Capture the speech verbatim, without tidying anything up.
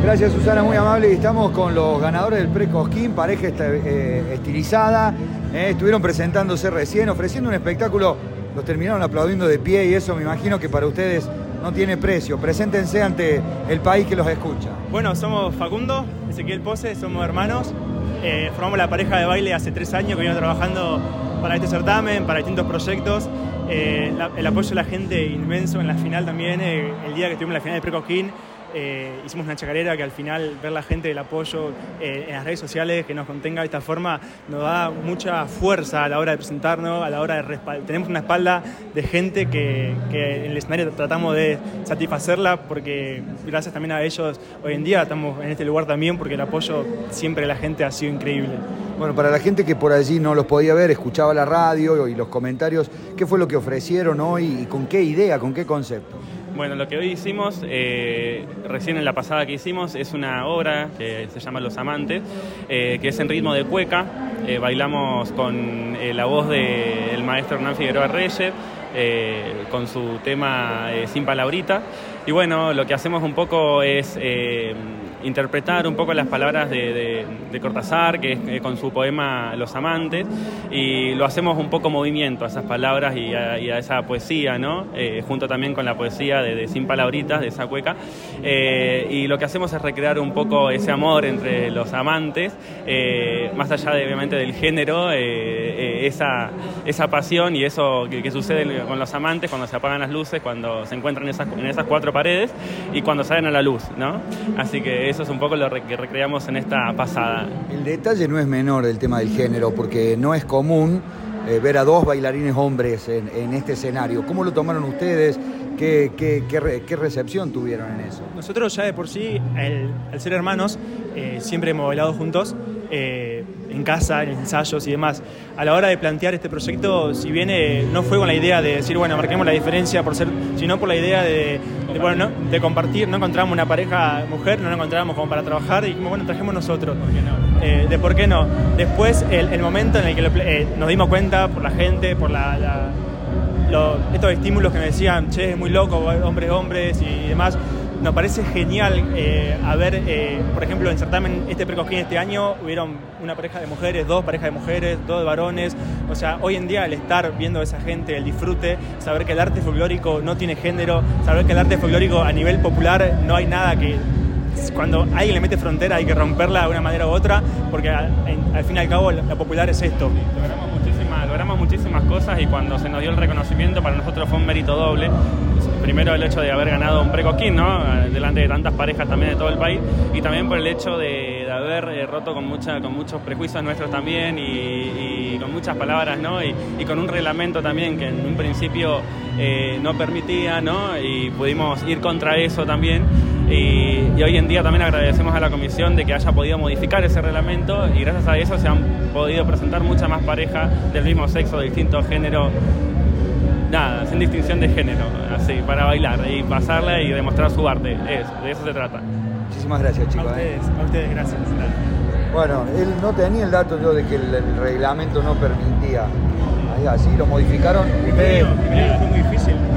Gracias, Susana, muy amable. Y estamos con los ganadores del Pre-Cosquín, pareja eh, estilizada. Eh, estuvieron presentándose recién, ofreciendo un espectáculo. Los terminaron aplaudiendo de pie y eso me imagino que para ustedes no tiene precio. Preséntense ante el país que los escucha. Bueno, somos Facundo, Ezequiel Pose, somos hermanos. Eh, formamos la pareja de baile hace tres años que venimos trabajando para este certamen, para distintos proyectos. Eh, la, el apoyo de la gente inmenso en la final también. Eh, el día que estuvimos en la final del Pre-Cosquín, eh, hicimos una chacarera que al final ver la gente del apoyo eh, en las redes sociales, que nos contenga de esta forma, nos da mucha fuerza a la hora de presentarnos, a la hora de respaldar. Tenemos una espalda de gente que, que en el escenario tratamos de satisfacerla, porque gracias también a ellos hoy en día estamos en este lugar también, porque el apoyo siempre de la gente ha sido increíble. Bueno, para la gente que por allí no los podía ver, escuchaba la radio y los comentarios, ¿qué fue lo que ofrecieron hoy y con qué idea, con qué concepto? Bueno, lo que hoy hicimos, eh, recién en la pasada que hicimos, es una obra que se llama Los Amantes, eh, que es en ritmo de cueca. Eh, bailamos con eh, la voz del maestro Hernán Figueroa Reyes, eh, con su tema eh, Sin Palabrita. Y bueno, lo que hacemos un poco es eh, interpretar un poco las palabras de, de, de Cortázar, que es eh, con su poema Los Amantes, y lo hacemos un poco movimiento a esas palabras y a, y a esa poesía, ¿no? Eh, junto también con la poesía de, de Sin Palabritas, de esa cueca. Eh, y lo que hacemos es recrear un poco ese amor entre los amantes, eh, más allá de, obviamente, del género, eh, eh, esa, esa pasión y eso que, que sucede con los amantes cuando se apagan las luces, cuando se encuentran en esas, en esas cuatro paredes y cuando salen a la luz, ¿no? Así que eso es un poco lo que recreamos en esta pasada. El detalle no es menor del tema del género, porque no es común eh, ver a dos bailarines hombres en, en este escenario. ¿Cómo lo tomaron ustedes? ¿Qué, qué, qué, re, qué recepción tuvieron en eso? Nosotros ya de por sí, el, al ser hermanos, eh, siempre hemos bailado juntos, eh, en casa, en ensayos y demás. A la hora de plantear este proyecto, si bien eh, no fue con la idea de decir, bueno, marquemos la diferencia por ser, sino por la idea de, de, bueno, ¿no? de compartir. No encontramos una pareja mujer, no la encontrábamos como para trabajar y dijimos, bueno, trajemos nosotros. ¿Por qué no? Eh, de por qué no. Después, el, el momento en el que lo, eh, nos dimos cuenta por la gente, por la... la Lo, estos estímulos que me decían, che, es muy loco, hombres, hombres y demás, nos parece genial eh, haber, eh, por ejemplo, en certamen este Pre-Cosquín este año hubieron una pareja de mujeres, dos parejas de mujeres, dos de varones. O sea, hoy en día el estar viendo a esa gente, el disfrute, saber que el arte folclórico no tiene género, saber que el arte folclórico a nivel popular no hay nada que... Cuando alguien le mete frontera hay que romperla de una manera u otra, porque al, al fin y al cabo la popular es esto. Logramos muchísimas, logramos muchísimas cosas y cuando se nos dio el reconocimiento para nosotros fue un mérito doble. Primero el hecho de haber ganado un Pre-Cosquín, ¿no? Delante de tantas parejas también de todo el país, y también por el hecho de, de haber eh, roto con, mucha, con muchos prejuicios nuestros también y, y con muchas palabras, ¿no? Y, y con un reglamento también que en un principio eh, no permitía, ¿no? Y pudimos ir contra eso también. Y, y hoy en día también agradecemos a la comisión de que haya podido modificar ese reglamento y gracias a eso se han podido presentar muchas más parejas del mismo sexo, de distintos géneros, nada, sin distinción de género, así, para bailar y pasarla y demostrar su arte. Eso, de eso se trata. Muchísimas gracias, chicos. A ustedes, ¿eh? a ustedes, gracias. Bueno, él no tenía el dato yo de que el, el reglamento no permitía. Ahí así lo modificaron. Primero, primero fue muy difícil.